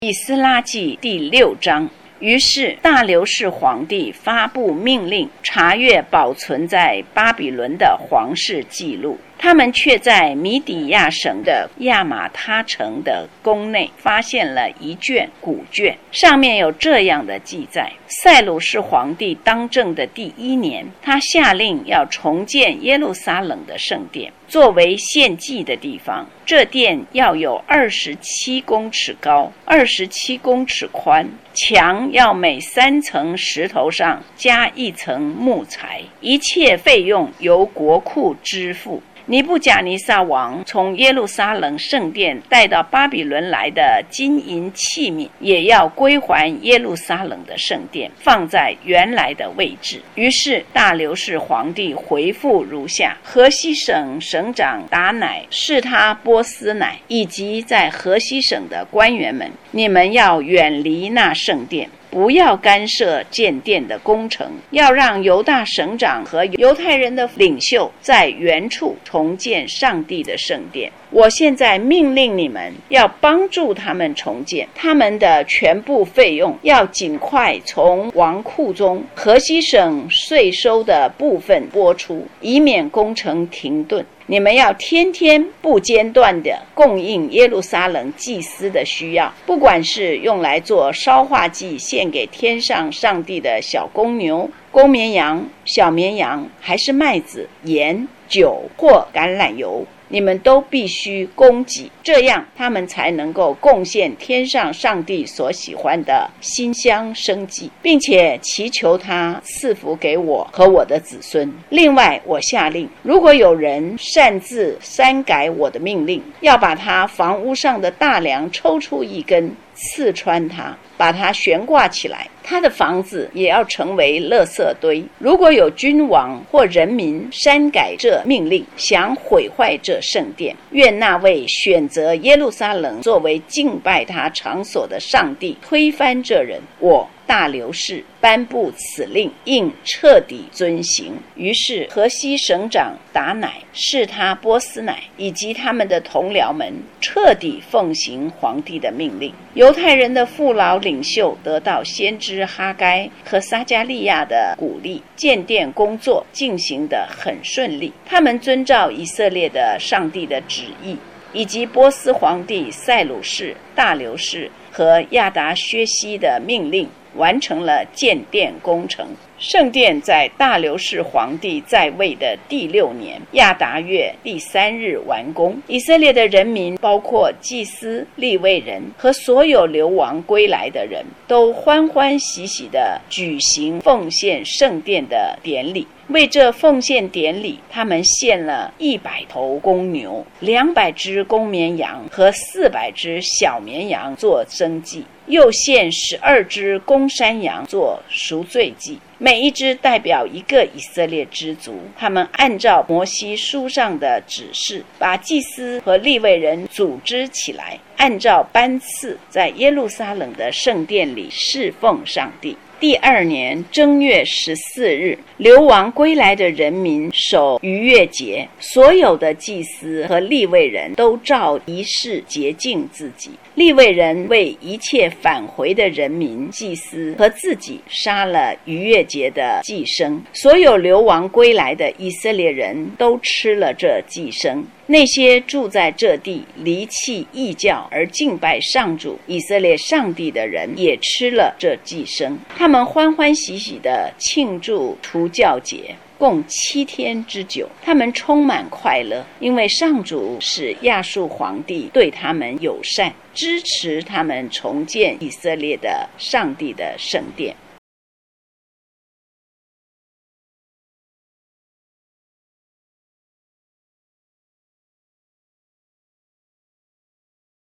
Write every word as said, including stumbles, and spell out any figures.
以斯拉记第六章。于是大流士皇帝发布命令，查阅保存在巴比伦的皇室记录，他们却在米底亚省的亚玛他城的宫内发现了一卷古卷，上面有这样的记载：塞鲁士皇帝当政的第一年，他下令要重建耶路撒冷的圣殿，作为献祭的地方。这殿要有二十七公尺高，二十七公尺宽，墙要每三层石头上加一层木材，一切费用由国库支付。尼布甲尼撒王从耶路撒冷圣殿带到巴比伦来的金银器皿，也要归还耶路撒冷的圣殿，放在原来的位置。于是大流士皇帝回复如下：河西省省长达乃、示他波斯乃以及在河西省的官员们，你们要远离那圣殿，不要干涉建殿的工程，要让犹大省长和犹太人的领袖在原处重建上帝的圣殿。我现在命令你们要帮助他们重建，他们的全部费用要尽快从王库中河西省税收的部分拨出，以免工程停顿。你们要天天不间断地供应耶路撒冷祭司的需要，不管是用来做烧化祭献给天上上帝的小公牛、公绵羊、小绵羊，还是麦子、盐、酒或橄榄油，你们都必须供给，这样他们才能够贡献天上上帝所喜欢的馨香生祭，并且祈求他赐福给我和我的子孙。另外我下令，如果有人擅自删改我的命令，要把他房屋上的大梁抽出一根，刺穿它，把它悬挂起来，他的房子也要成为垃圾堆。如果有君王或人民删改这命令，想毁坏这圣殿，愿那位选择耶路撒冷作为敬拜他场所的上帝推翻这人。我大流士颁布此令，应彻底遵行。于是河西省长达乃、示他波斯乃以及他们的同僚们彻底奉行皇帝的命令。犹太人的父老领袖得到先知哈该和撒迦利亚的鼓励，建殿工作进行得很顺利。他们遵照以色列的上帝的旨意，以及波斯皇帝塞鲁士、大流士和亚达薛西的命令，完成了建殿工程。圣殿在大流士皇帝在位的第六年亚达月第三日完工。以色列的人民，包括祭司、利未人和所有流亡归来的人，都欢欢喜喜地举行奉献圣殿的典礼。为这奉献典礼，他们献了一百头公牛、两百只公绵羊和四百只小绵羊做牲祭，又献十二只公山羊做赎罪祭，每一只代表一个以色列支族。他们按照摩西书上的指示，把祭司和利未人组织起来，按照班次在耶路撒冷的圣殿里侍奉上帝。第二年正月十四日，流亡归来的人民守逾越节，所有的祭司和利未人都照仪式洁净自己。利未人为一切返回的人民、祭司和自己杀了逾越节的祭牲，所有流亡归来的以色列人都吃了这祭牲。那些住在这地离弃异教而敬拜上主以色列上帝的人也吃了这祭牲。他们欢欢喜喜地庆祝除酵节，共七天之久。他们充满快乐，因为上主使亚述皇帝对他们友善，支持他们重建以色列的上帝的圣殿。